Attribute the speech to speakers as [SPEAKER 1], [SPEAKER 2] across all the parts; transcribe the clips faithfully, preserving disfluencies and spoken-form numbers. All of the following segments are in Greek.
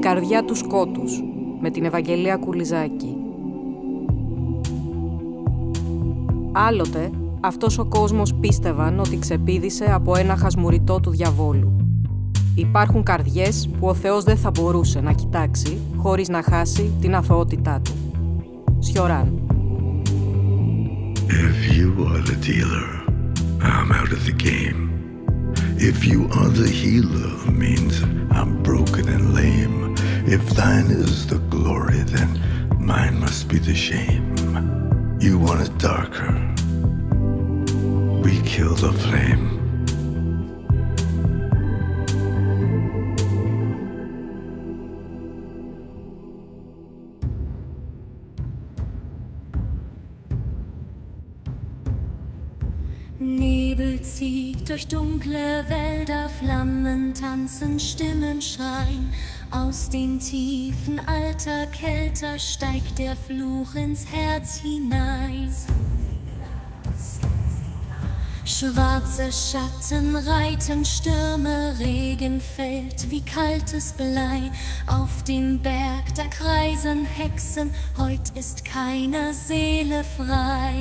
[SPEAKER 1] καρδιά του σκότους» με την Ευαγγελία Κουλιζάκη. Άλλοτε, αυτός ο κόσμος πίστευαν ότι ξεπήδησε από ένα χασμουριτό του διαβόλου. Υπάρχουν καρδιές που ο Θεός δεν θα μπορούσε να κοιτάξει χωρίς να χάσει την αθωότητά του. Σιωράν.
[SPEAKER 2] If you are the dealer, I'm out of the game. If you are the healer, means I'm broken and lame. If thine is the glory, then mine must be the shame. You want it darker, we kill the flame.
[SPEAKER 3] Nebel zieht durch dunkle Wälder, Flammen tanzen, Stimmen schreien. Aus den Tiefen alter Kälter steigt der Fluch ins Herz hinein. Schwarze Schatten reiten Stürme, Regen fällt wie kaltes Blei. Auf dem Berg, da kreisen Hexen, heut ist keine Seele frei.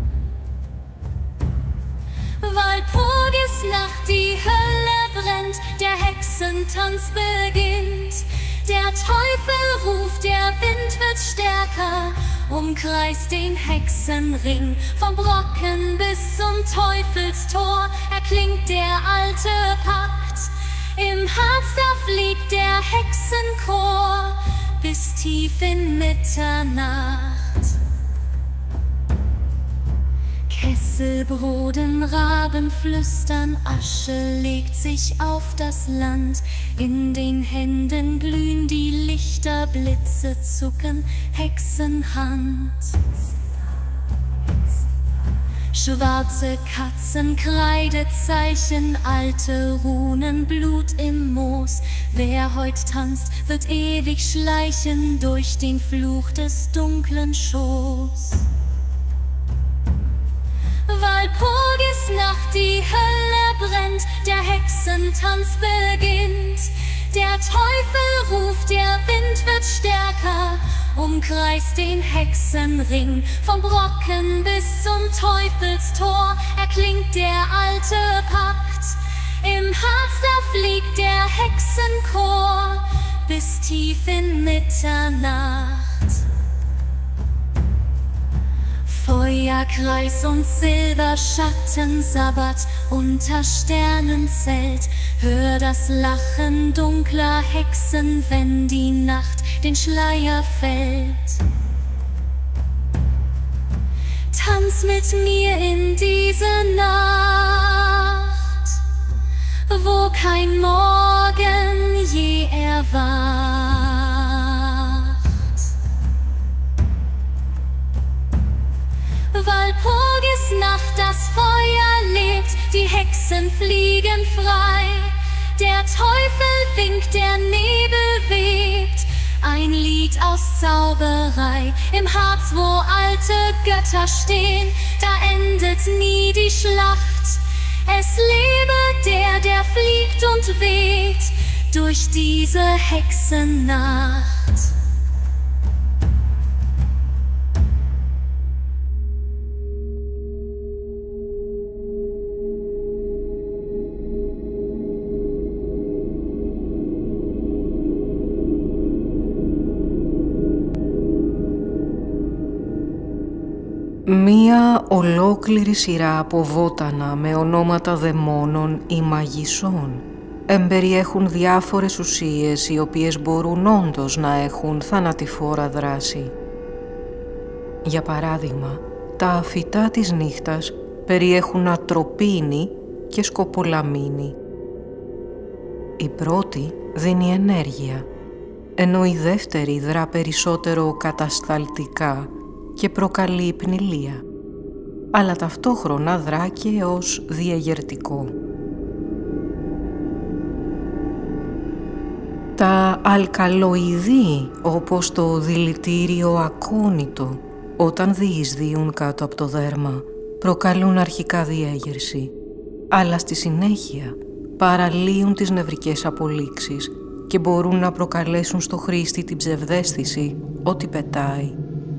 [SPEAKER 3] Walpurgisnacht, die Hölle brennt, der Hexentanz beginnt. Der Teufel ruft, der Wind wird stärker, umkreist den Hexenring. Vom Brocken bis zum Teufelstor erklingt der alte Pakt. Im Harz da fliegt der Hexenchor bis tief in Mitternacht. Kessel broden, Raben flüstern, Asche legt sich auf das Land. In den Händen glühen die Lichter, Blitze zucken, Hexenhand. Schwarze Katzen, Kreidezeichen, alte Runen, Blut im Moos. Wer heut tanzt, wird ewig schleichen durch den Fluch des dunklen Schoß. Walpurgisnacht, die Hölle brennt, der Hexentanz beginnt. Der Teufel ruft, der Wind wird stärker, umkreist den Hexenring. Vom Brocken bis zum Teufelstor erklingt der alte Pakt. Im Harz da fliegt der Hexenchor bis tief in Mitternacht. Feuerkreis und Silberschatten, Sabbat unter Sternenzelt. Hör das Lachen dunkler Hexen, wenn die Nacht den Schleier fällt. Tanz mit mir in diese Nacht, wo kein Morgen je erwacht. Walpurgisnacht, das Feuer lebt, die Hexen fliegen frei. Der Teufel winkt, der Nebel webt, ein Lied aus Zauberei. Im Harz, wo alte Götter stehen, da endet nie die Schlacht. Es lebe der, der fliegt und weht durch diese Hexennacht.
[SPEAKER 1] Μία ολόκληρη σειρά από βότανα με ονόματα δαιμόνων ή μαγισσών εμπεριέχουν διάφορες ουσίες οι οποίες μπορούν όντως να έχουν θανατηφόρα δράση. Για παράδειγμα, τα φυτά της νύχτας περιέχουν ατροπίνη και σκοπολαμίνη. Η πρώτη δίνει ενέργεια, ενώ η δεύτερη δρά περισσότερο κατασταλτικά και προκαλεί υπνηλία, αλλά ταυτόχρονα δρά και ως διαγερτικό. Τα αλκαλοειδή, όπως το δηλητήριο ακόνητο, όταν διεισδύουν κάτω από το δέρμα, προκαλούν αρχικά διέγερση, αλλά στη συνέχεια παραλύουν τις νευρικές απολύξεις και μπορούν να προκαλέσουν στο χρήστη την ψευδαίσθηση ότι πετάει.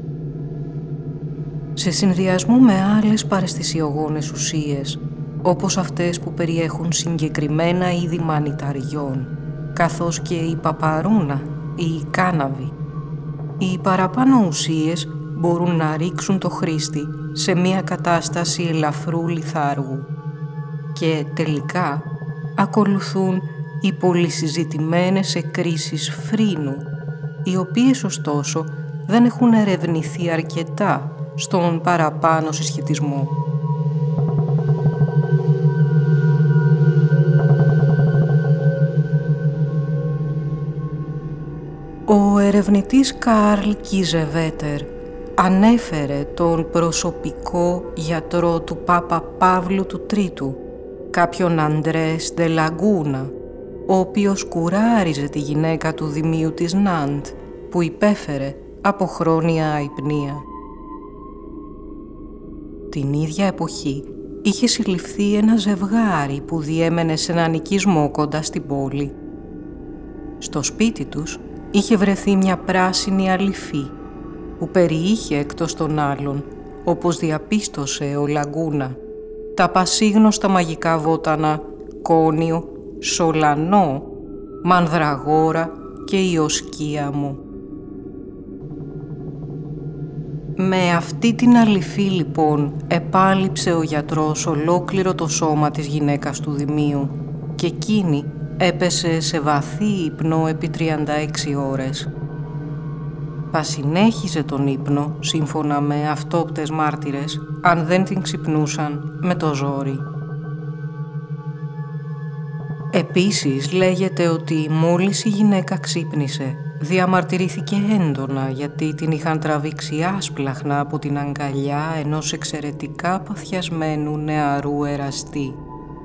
[SPEAKER 1] Σε συνδυασμό με άλλες παραισθησιογόνες ουσίες, όπως αυτές που περιέχουν συγκεκριμένα είδη μανιταριών, καθώς και η παπαρούνα ή η κάναβη, οι παραπάνω ουσίες μπορούν να ρίξουν το χρήστη σε μια κατάσταση ελαφρού λιθάργου και τελικά ακολουθούν οι πολυσυζητημένες εκκρίσεις φρύνου, οι οποίες ωστόσο δεν έχουν ερευνηθεί αρκετά στον παραπάνω συσχετισμό. Ο ερευνητής Καρλ Κίζεβέτερ ανέφερε τον προσωπικό γιατρό του Πάπα Παύλου του Τρίτου, κάποιον Αντρές Ντε Λαγκούνα, ο οποίος κουράριζε τη γυναίκα του Δημίου της Νάντ, που υπέφερε από χρόνια αϊπνία. Την ίδια εποχή είχε συλληφθεί ένα ζευγάρι που διέμενε σε έναν οικισμό κοντά στην πόλη. Στο σπίτι τους είχε βρεθεί μια πράσινη αλυφή που περιείχε εκτός των άλλων, όπως διαπίστωσε ο Λαγκούνα, τα πασίγνωστα μαγικά βότανα κόνιο, σολανό, μανδραγόρα και ιοσκία μου. Με αυτή την αλυφή λοιπόν επάλυψε ο γιατρός ολόκληρο το σώμα της γυναίκας του Δημίου και εκείνη έπεσε σε βαθύ ύπνο επί τριάντα έξι ώρες. Πασυνέχιζε τον ύπνο, σύμφωνα με αυτόπτες μάρτυρες, αν δεν την ξυπνούσαν με το ζόρι. Επίσης λέγεται ότι μόλις η γυναίκα ξύπνησε, διαμαρτυρήθηκε έντονα γιατί την είχαν τραβήξει άσπλαχνα από την αγκαλιά ενός εξαιρετικά παθιασμένου νεαρού εραστή.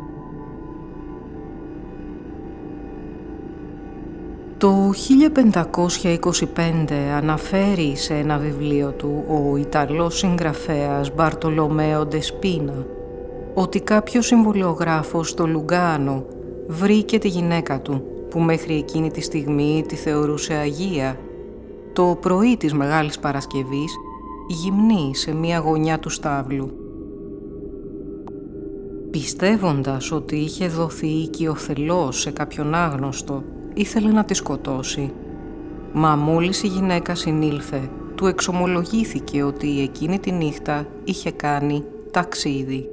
[SPEAKER 1] Το χίλια πεντακόσια είκοσι πέντε αναφέρει σε ένα βιβλίο του ο Ιταλός συγγραφέας Μπαρτολομέο ντε Σπίνα ότι κάποιος συμβολιογράφος στο Λουγκάνο βρήκε τη γυναίκα του, που μέχρι εκείνη τη στιγμή τη θεωρούσε αγία, το πρωί της Μεγάλης Παρασκευής γυμνή σε μία γωνιά του στάβλου. Πιστεύοντας ότι είχε δοθεί οικειοθελώς σε κάποιον άγνωστο, ήθελε να τη σκοτώσει. Μα μόλις η γυναίκα συνήλθε, του εξομολογήθηκε ότι εκείνη τη νύχτα είχε κάνει ταξίδι.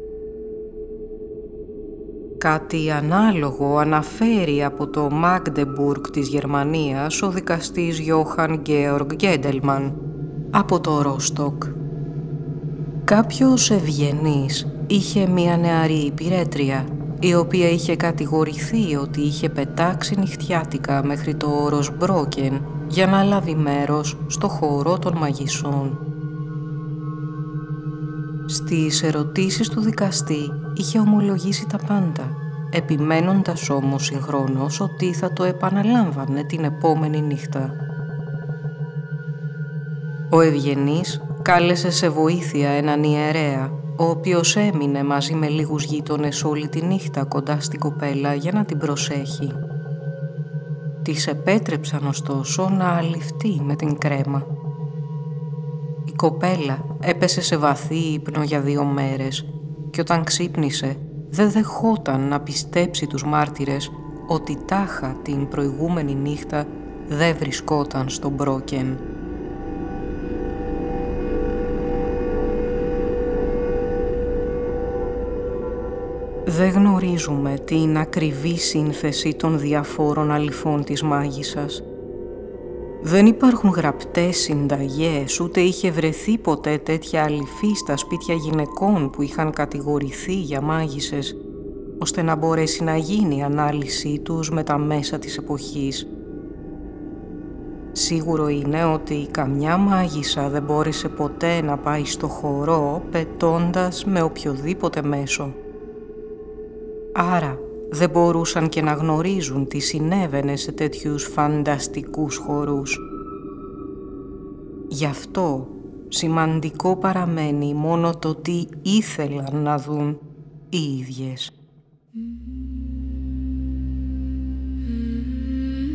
[SPEAKER 1] Κάτι ανάλογο αναφέρει από το Μάγντεμπουργκ της Γερμανίας ο δικαστής Γιόχαν Γκέοργκ Γκέντελμαν από το Ρόστοκ. Κάποιος ευγενής είχε μία νεαρή υπηρέτρια, η οποία είχε κατηγορηθεί ότι είχε πετάξει νυχτιάτικα μέχρι το όρος Μπρόκεν για να λάβει μέρος στο χορό των μαγισσών. Στις ερωτήσεις του δικαστή είχε ομολογήσει τα πάντα, επιμένοντας όμως συγχρόνως ότι θα το επαναλάμβανε την επόμενη νύχτα. Ο ευγενής κάλεσε σε βοήθεια έναν ιερέα, ο οποίος έμεινε μαζί με λίγους γείτονες όλη τη νύχτα κοντά στην κοπέλα για να την προσέχει. Της επέτρεψαν ωστόσο να αληφθεί με την κρέμα. Η κοπέλα έπεσε σε βαθύ ύπνο για δύο μέρες και όταν ξύπνησε δεν δεχόταν να πιστέψει τους μάρτυρες ότι τάχα την προηγούμενη νύχτα δεν βρισκόταν στο Μπρόκεν. Δεν γνωρίζουμε την ακριβή σύνθεση των διαφόρων αλυφών της μάγισσας. Δεν υπάρχουν γραπτές συνταγές, ούτε είχε βρεθεί ποτέ τέτοια αλυφή στα σπίτια γυναικών που είχαν κατηγορηθεί για μάγισσες, ώστε να μπορέσει να γίνει η ανάλυση τους με τα μέσα της εποχής. Σίγουρο είναι ότι καμιά μάγισσα δεν μπόρεσε ποτέ να πάει στο χορό πετώντας με οποιοδήποτε μέσο. Άρα δεν μπορούσαν και να γνωρίζουν τι συνέβαινε σε τέτοιους φανταστικούς χορούς. Γι' αυτό σημαντικό παραμένει μόνο το τι ήθελαν να δουν οι ίδιες.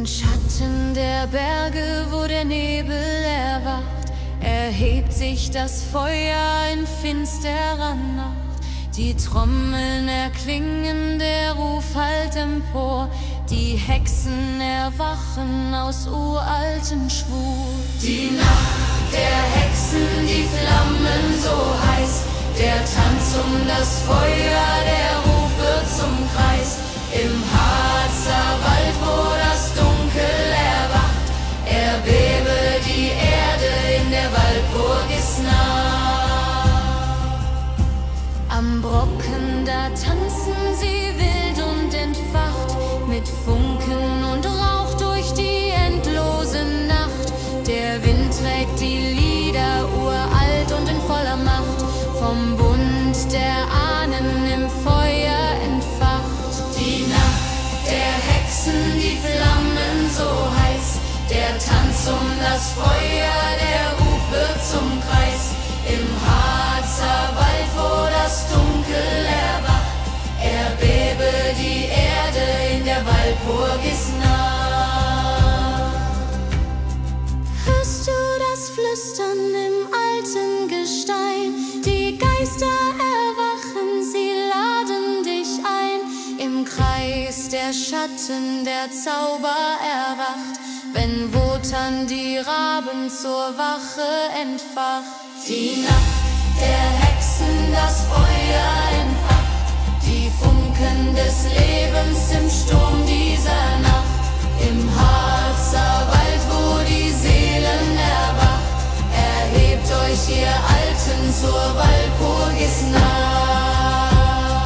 [SPEAKER 3] den Schatten der Berge, wo der Nebel erwacht, erhebt sich das Feuer in finsterer Nacht. Die Trommeln erklingen, der Ruf hallt empor, die Hexen erwachen aus uraltem Schwur. Die Nacht der Hexen, die Flammen so heiß, der Tanz um das Feuer, der Ruf wird zum Kreis. Im Harzer Wald, wo das Dunkel erwacht, erbebe die Erde, in der Waldburg ist nah. Am Brocken, da tanzen sie wild und entfacht, mit Funken und Rauch durch die endlose Nacht. Der Wind trägt die Lieder uralt und in voller Macht, vom Bund der Ahnen im Feuer entfacht. Die Nacht der Hexen, die Flammen so heiß, der Tanz um das Feuer, der Ruf wird zum Kreis. Im Harzer Wald, wo das Dunkel erwacht, erbebe die Erde, in der Waldburg ist nah. Hörst du das Flüstern im alten Gestein? Die Geister erwachen, sie laden dich ein. Im Kreis der Schatten, der Zauber erwacht, wenn Wotan die Raben zur Wache entfacht. Die Nacht der Hexen, das Feuer entfacht, die Funken des Lebens im Sturm dieser Nacht. Im Harzer Wald, wo die Seelen erwacht, erhebt euch ihr Alten, zur Waldburg ist nah.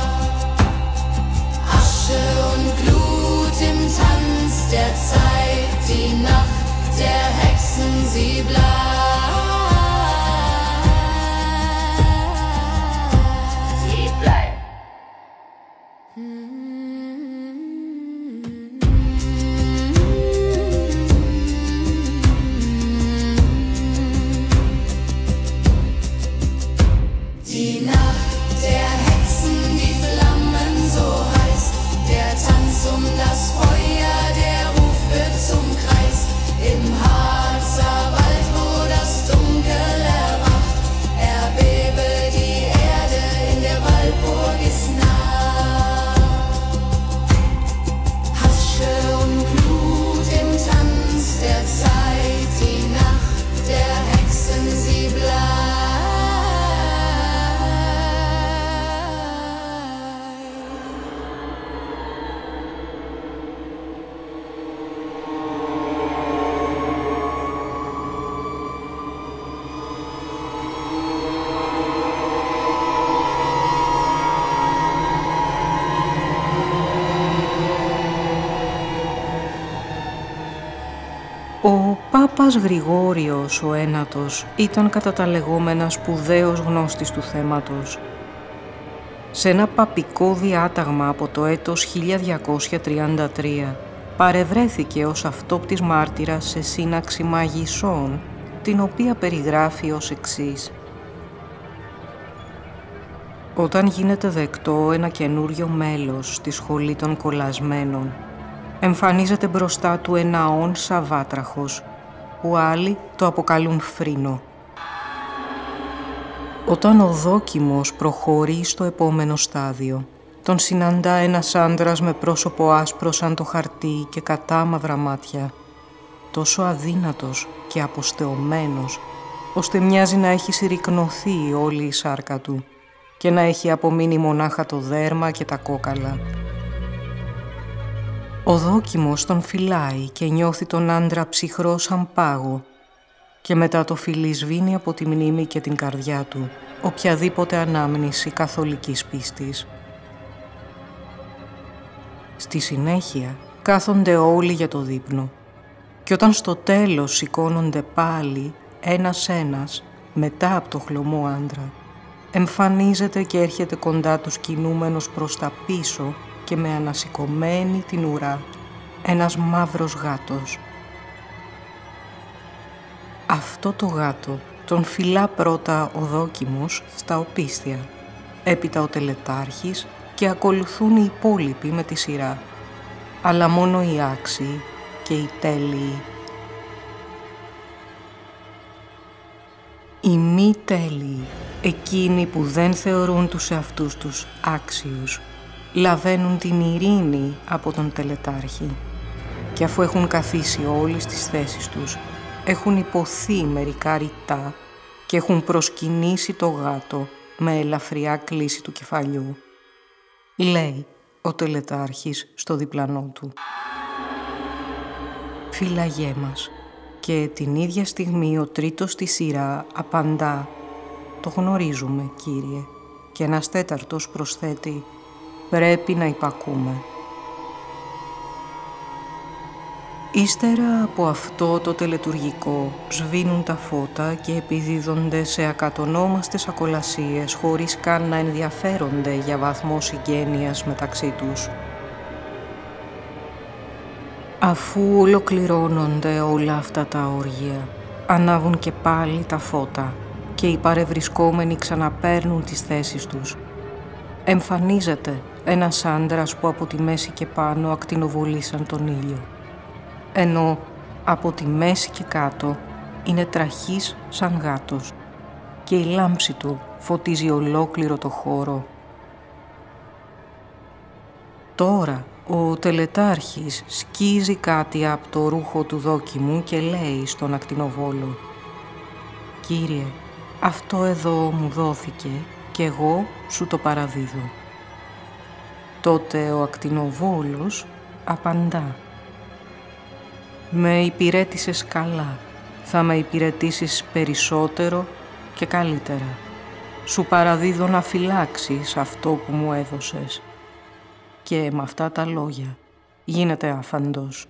[SPEAKER 3] Asche und Glut im Tanz der Zeit, die Nacht der Hexen, sie bleibt.
[SPEAKER 1] Ο Πάπας Γρηγόριος ο Ένατος ήταν κατά τα λεγόμενα σπουδαίος γνώστης του θέματος. Σε ένα παπικό διάταγμα από το έτος χίλια διακόσια τριάντα τρία παρευρέθηκε ως αυτόπτης μάρτυρας σε σύναξη μαγισσών, την οποία περιγράφει ως εξής. Όταν γίνεται δεκτό ένα καινούριο μέλος στη σχολή των κολλασμένων, εμφανίζεται μπροστά του ένα όν σαβάτραχος, που άλλοι το αποκαλούν φρύνο. Όταν ο δόκιμος προχωρεί στο επόμενο στάδιο, τον συναντά ένας άντρας με πρόσωπο άσπρο σαν το χαρτί και κατάμαυρα μάτια, τόσο αδύνατος και αποστεωμένος, ώστε μοιάζει να έχει συρρικνωθεί όλη η σάρκα του και να έχει απομείνει μονάχα το δέρμα και τα κόκαλα. Ο δόκιμος τον φυλάει και νιώθει τον άντρα ψυχρό σαν πάγο και μετά το φιλί σβήνει από τη μνήμη και την καρδιά του οποιαδήποτε ανάμνηση καθολικής πίστης. Στη συνέχεια κάθονται όλοι για το δείπνο και όταν στο τέλος σηκώνονται πάλι ένας-ένας μετά από το χλωμό άντρα, εμφανίζεται και έρχεται κοντά τους κινούμενος προς τα πίσω και με ανασηκωμένη την ουρά ένας μαύρος γάτος. Αυτό το γάτο τον φυλά πρώτα ο δόκιμος στα οπίστια, έπειτα ο τελετάρχης και ακολουθούν οι υπόλοιποι με τη σειρά. Αλλά μόνο οι άξιοι, και οι τέλειοι. Οι μη τέλειοι, εκείνοι που δεν θεωρούν τους εαυτούς τους άξιους, λαβαίνουν την ειρήνη από τον τελετάρχη και αφού έχουν καθίσει όλοι στις θέσεις τους, έχουν υποθεί μερικά ρητά και έχουν προσκυνήσει το γάτο με ελαφριά κλίση του κεφαλιού. Λέει ο τελετάρχης στο διπλανό του. Φύλαγέ μας. Και την ίδια στιγμή ο τρίτος στη σειρά απαντά «Το γνωρίζουμε, Κύριε». Και ένας τέταρτος προσθέτει «Πρέπει να υπακούμε». Ύστερα από αυτό το τελετουργικό σβήνουν τα φώτα και επιδίδονται σε ακατονόμαστες ακολασίες χωρίς καν να ενδιαφέρονται για βαθμό συγγένειας μεταξύ τους. Αφού ολοκληρώνονται όλα αυτά τα όργια, ανάβουν και πάλι τα φώτα και οι παρευρισκόμενοι ξαναπαίρνουν τις θέσεις τους. Εμφανίζεται ένας άντρας που από τη μέση και πάνω ακτινοβολήσαν τον ήλιο, ενώ από τη μέση και κάτω είναι τραχής σαν γάτος και η λάμψη του φωτίζει ολόκληρο το χώρο. Τώρα ο τελετάρχης σκίζει κάτι από το ρούχο του δόκιμου και λέει στον ακτινοβόλο «Κύριε, αυτό εδώ μου δόθηκε και εγώ σου το παραδίδω». Τότε ο ακτινοβόλος απαντά «Με υπηρέτησες καλά, θα με υπηρετήσεις περισσότερο και καλύτερα. Σου παραδίδω να φυλάξεις αυτό που μου έδωσες». Και με αυτά τα λόγια γίνεται άφαντος.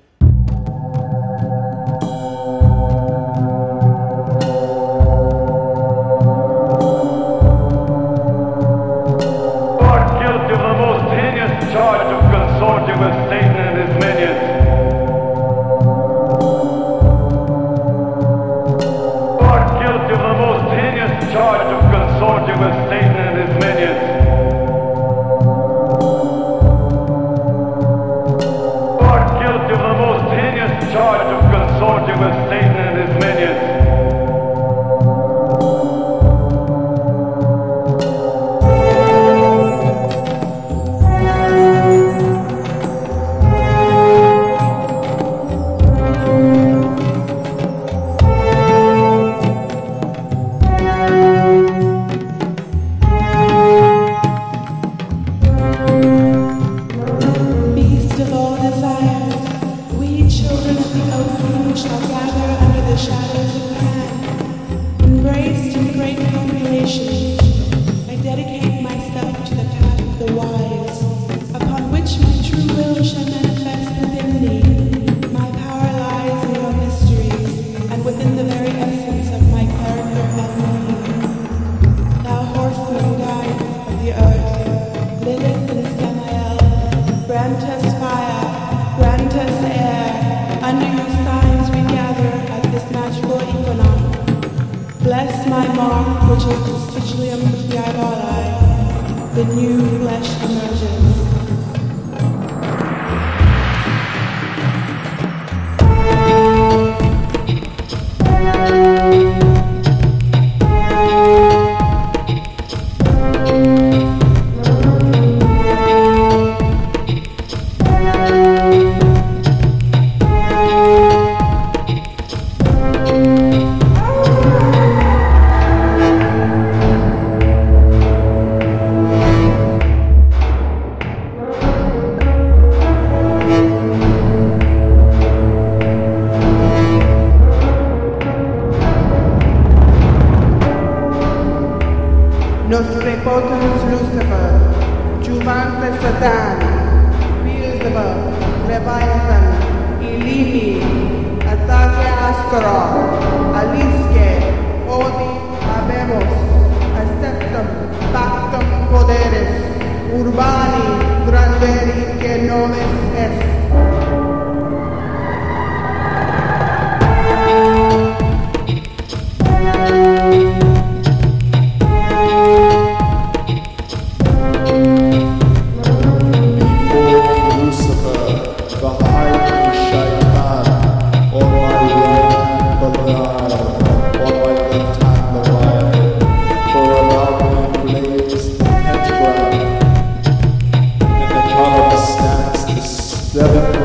[SPEAKER 4] Lucifer, the high Shaitan,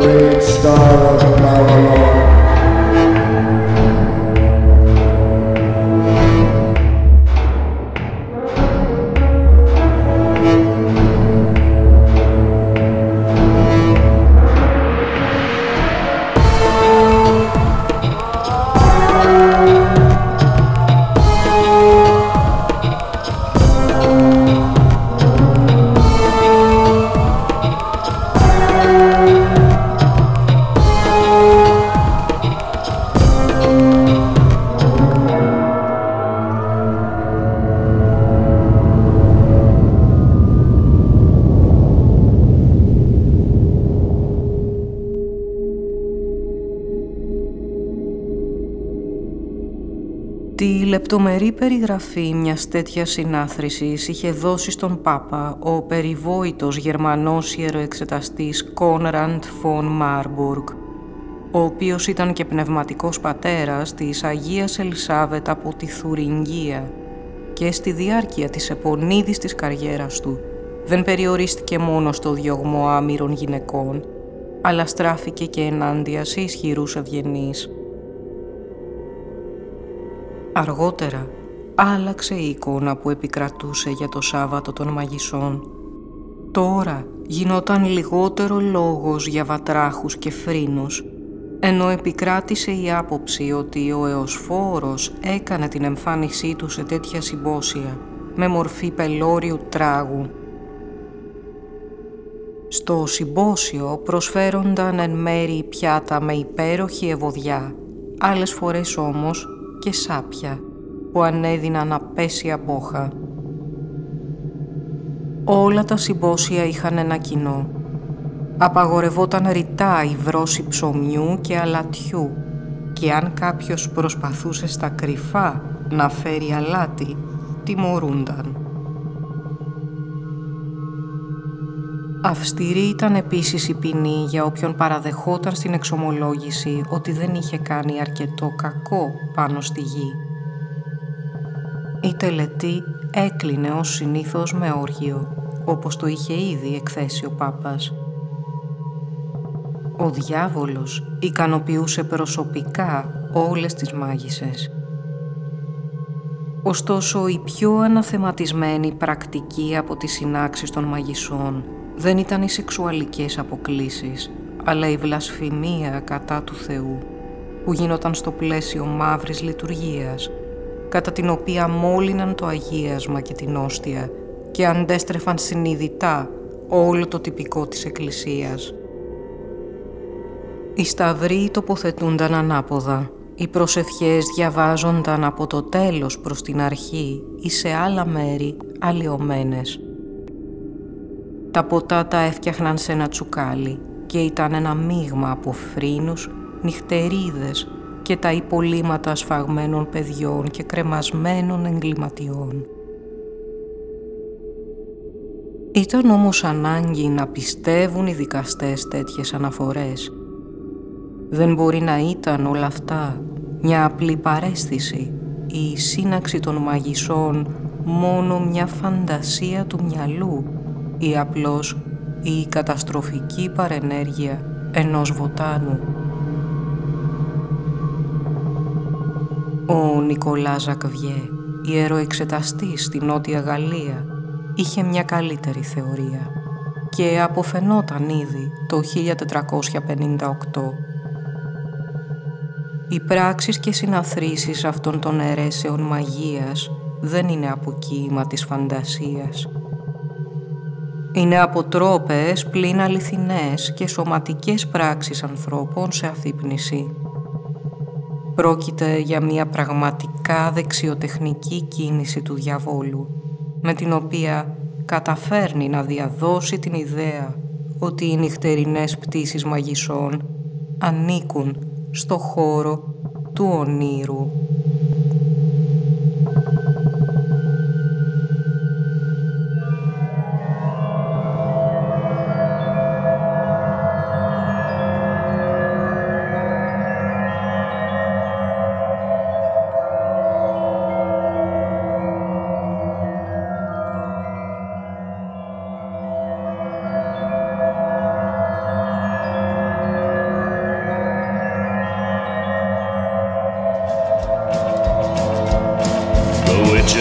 [SPEAKER 4] great star of Babylon.
[SPEAKER 1] Τη λεπτομερή περιγραφή μιας τέτοιας συνάθρησης είχε δώσει στον Πάπα ο περιβόητος Γερμανός ιεροεξεταστής Κόνραντ φον Μάρμπουργκ, ο οποίος ήταν και πνευματικός πατέρας της Αγίας Ελισάβετ από τη Θουρινγία και στη διάρκεια της επωνίδιστης καριέρας του δεν περιορίστηκε μόνο στο διωγμό άμυρων γυναικών, αλλά στράφηκε και ενάντια σε ισχυρούς ευγενείς. Αργότερα, άλλαξε η εικόνα που επικρατούσε για το Σάββατο των Μαγισσών. Τώρα γινόταν λιγότερο λόγος για βατράχους και φρύνους, ενώ επικράτησε η άποψη ότι ο Εωσφόρος έκανε την εμφάνισή του σε τέτοια συμπόσια με μορφή πελώριου τράγου. Στο συμπόσιο προσφέρονταν εν μέρει πιάτα με υπέροχη ευωδιά, άλλες φορές όμως και σάπια που ανέδυναν απέσια μπόχα. Όλα τα συμπόσια είχαν ένα κοινό. Απαγορευόταν ρητά η βρώση ψωμιού και αλατιού και αν κάποιος προσπαθούσε στα κρυφά να φέρει αλάτι, τιμωρούνταν. Αυστηρή ήταν επίσης η ποινή για όποιον παραδεχόταν στην εξομολόγηση ότι δεν είχε κάνει αρκετό κακό πάνω στη γη. Η τελετή έκλεινε ως συνήθως με όργιο, όπως το είχε ήδη εκθέσει ο Πάπας. Ο διάβολος ικανοποιούσε προσωπικά όλες τις μάγισσες. Ωστόσο, η πιο αναθεματισμένη πρακτική από τις συνάξεις των μαγισσών δεν ήταν οι σεξουαλικές αποκλίσεις, αλλά η βλασφημία κατά του Θεού, που γινόταν στο πλαίσιο μαύρης λειτουργίας, κατά την οποία μόλυναν το αγίασμα και την όστια και αντέστρεφαν συνειδητά όλο το τυπικό της Εκκλησίας. Οι σταυροί τοποθετούνταν ανάποδα, οι προσευχές διαβάζονταν από το τέλος προς την αρχή ή σε άλλα μέρη αλλοιωμένες. Τα ποτά τα έφτιαχναν σε ένα τσουκάλι και ήταν ένα μείγμα από φρύνους, νυχτερίδες και τα υπολείμματα σφαγμένων παιδιών και κρεμασμένων εγκληματιών. Ήταν όμως ανάγκη να πιστεύουν οι δικαστές τέτοιες αναφορές. Δεν μπορεί να ήταν όλα αυτά μια απλή παρέστηση ή η σύναξη των μαγισσών μόνο μια φαντασία του μυαλού ή απλώς η καταστροφική παρενέργεια ενός βοτάνου. Ο Νικολά Ζακβιέ, ιεροεξεταστής στη Νότια Γαλλία, είχε μια καλύτερη θεωρία και αποφαινόταν ήδη το χίλια τετρακόσια πενήντα οκτώ. Οι πράξεις και συναθρήσεις αυτών των αιρέσεων μαγείας δεν είναι αποκοίημα της φαντασίας. Είναι αποτρόπες πλην αληθινές και σωματικές πράξεις ανθρώπων σε αφύπνιση. Πρόκειται για μια πραγματικά δεξιοτεχνική κίνηση του διαβόλου, με την οποία καταφέρνει να διαδώσει την ιδέα ότι οι νυχτερινές πτήσεις μαγισσών ανήκουν στο χώρο του ονείρου.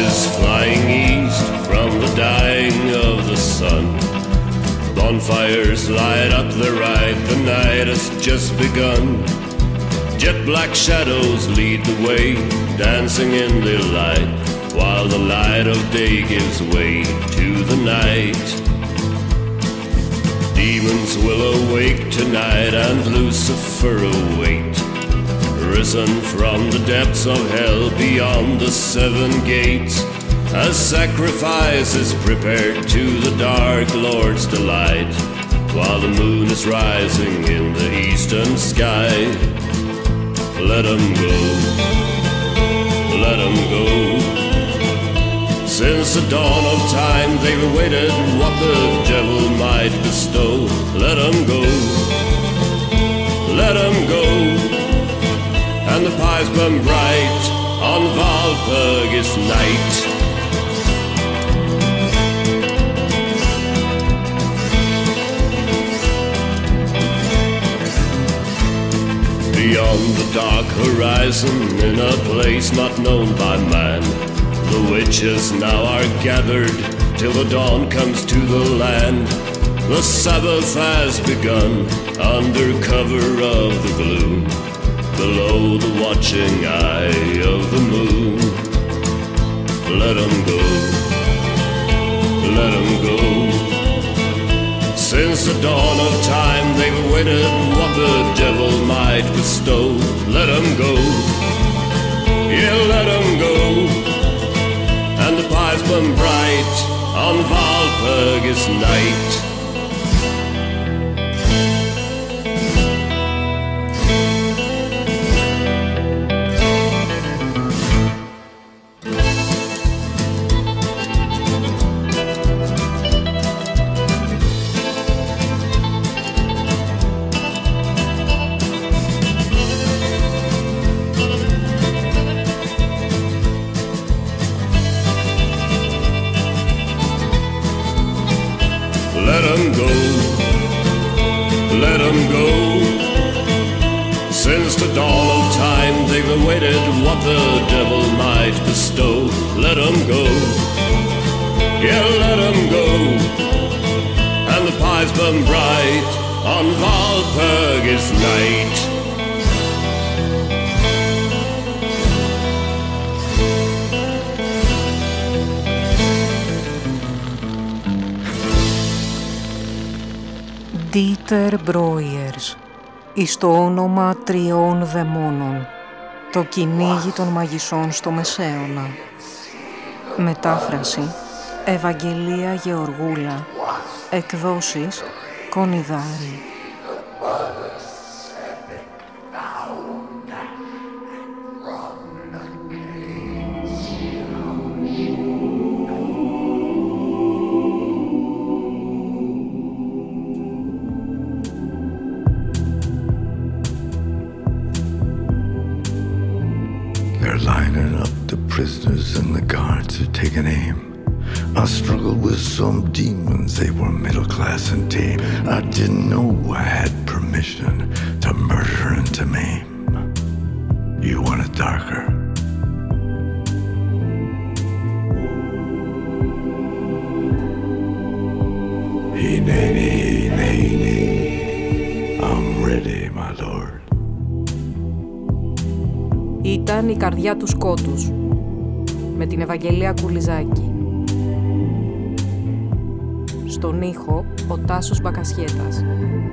[SPEAKER 5] is flying east from the dying of the sun. Bonfires light up the ride, the night has just begun. Jet black shadows lead the way, dancing in the light, while the light of day gives way to the night. Demons will awake tonight and Lucifer await, risen from the depths of hell beyond the seven gates, as sacrifice is prepared to the dark Lord's delight, while the moon is rising in the eastern sky. Let 'em go, let 'em go. Since the dawn of time they've waited what the devil might bestow. Let 'em go, let 'em go. And the pipes burn bright on Walpurgis night. Beyond the dark horizon, in a place not known by man, the witches now are gathered till the dawn comes to the land. The Sabbath has begun under cover of the gloom, below the watching eye of the moon. Let 'em go, let 'em go. Since the dawn of time they've waited what the devil might bestow. Let 'em go, yeah, let 'em go. And the pipes burn bright on Walpurgis night. Let 'em go, let 'em go. Since the dawn of time they've awaited what the devil might bestow. Let 'em go, yeah, let 'em go. And the pipes burn bright on Walpurgis night.
[SPEAKER 1] Dieter Breuers, εις το όνομα τριών δαιμόνων, το κυνήγι των μαγισσών στο Μεσαίωνα. Μετάφραση Ευαγγελία Γεωργούλα, εκδόσεις Κονιδάρη.
[SPEAKER 2] Lining up the prisoners and the guards are taking aim. I struggled with some demons, they were middle class and tame. I didn't know I had permission to murder and to maim. You want it darker? Hineni, hineni, I'm ready, my lord.
[SPEAKER 1] Ήταν η καρδιά του σκότους, με την Ευαγγελία Κουλιζάκη. Στον ήχο, ο Τάσος Μπακασιέτας.